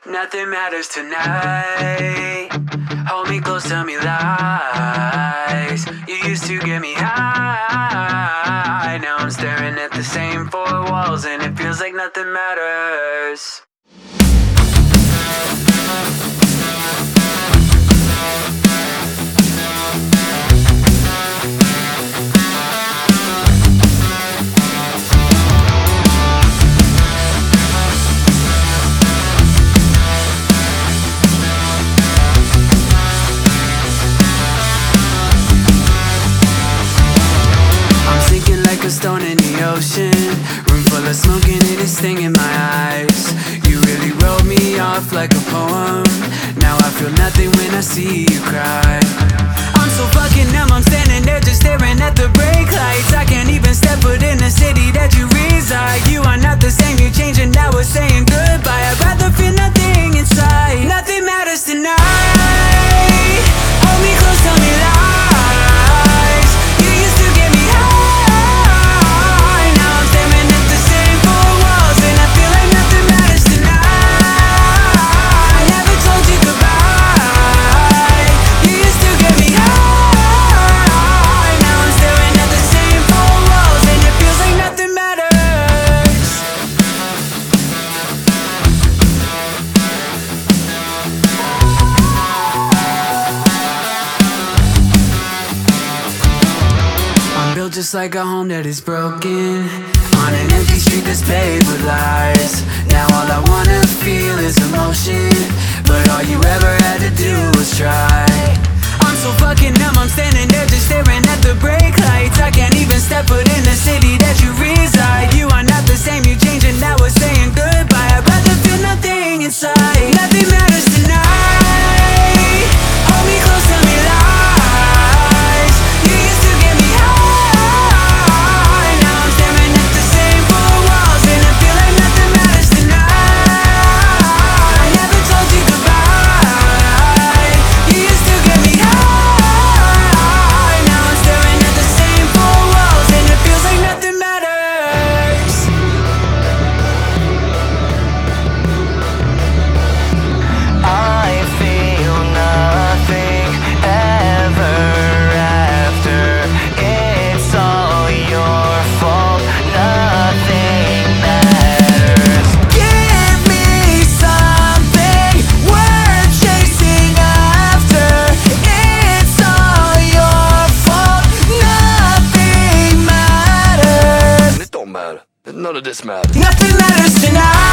Nothing matters tonight. Hold me close, tell me lies. You used to get me high. Now I'm staring at the same four walls, and it feels like nothing matters. Like a stone in the ocean, room full of smoke and it is stinging my eyes. You really wrote me off like a poem. Now I feel nothing when I see you cry. I'm so fucking numb, I'm standing there just staring at the brake lights. I can't even step foot in the city that you reside. You are not the same, you changed and now we're saying goodbye. I'd rather feel nothing inside. Nothing matters tonight. Hold me close, tell me lies. You used to get me high. Just like a home that is broken, on an empty street that's paved with lies. Now all I wanna feel is emotion, but all you ever had to do was try. I'm so fucking numb, I'm standing there just staring at the brake lights. I can't even step foot in the city that you reside. You are not the same, you changed and now we're saying goodbye. I'd rather feel nothing inside. Nothing matters tonight. Hold me close, tell me lies. You used to get me high. None of this matters. Nothing matters tonight.